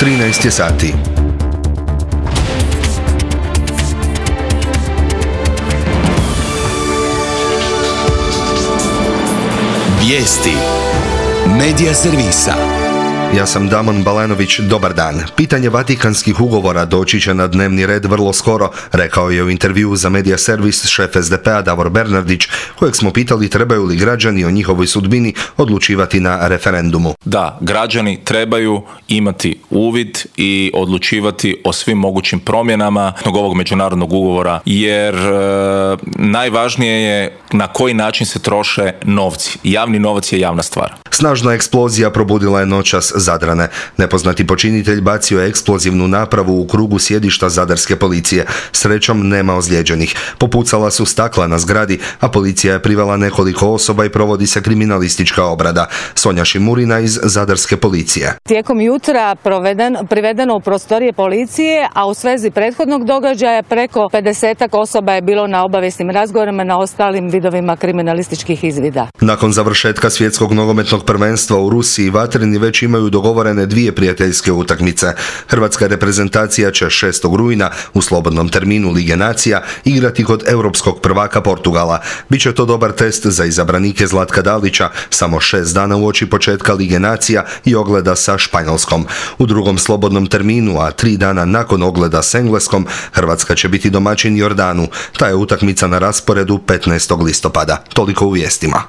13 je sati. Vijesti Medija servisa. Ja sam Damon Balanović, dobar dan. Pitanje Vatikanskih ugovora doći će na dnevni red vrlo skoro, rekao je u intervjuu za Medija servis šef SDP-a Davor Bernardić, kojeg smo pitali trebaju li građani o njihovoj sudbini odlučivati na referendumu. Da, građani trebaju imati uvid i odlučivati o svim mogućim promjenama ovog međunarodnog ugovora, jer najvažnije je na koji način se troše novci. Javni novac je javna stvar. Snažna eksplozija probudila je noćas Zadrane. Nepoznati počinitelj bacio je eksplozivnu napravu u krugu sjedišta zadarske policije. Srećom nema ozlijeđenih. Popucala su stakla na zgradi, a policija je privela nekoliko osoba i provodi se kriminalistička obrada. Sonja Šimurina iz zadarske policije. Tijekom jutra privedeno u prostorije policije, a u svezi prethodnog događaja preko 50 osoba je bilo na obavijesnim razgovorima na ostalim vidovima kriminalističkih izvida. Nakon završetka svjetskog nogometnog prvenstva u Rusiji, vatreni već imaju dogovorene 2 prijateljske utakmice. Hrvatska reprezentacija će 6. rujna u slobodnom terminu Lige nacija igrati kod europskog prvaka Portugala. Biće to dobar test za izabranike Zlatka Dalića, samo 6 dana uoči početka Lige nacija i ogleda sa Španjolskom. U drugom slobodnom terminu, a 3 dana nakon ogleda s Engleskom, Hrvatska će biti domaćin Jordanu. Ta je utakmica na rasporedu 15. listopada. Toliko u vijestima.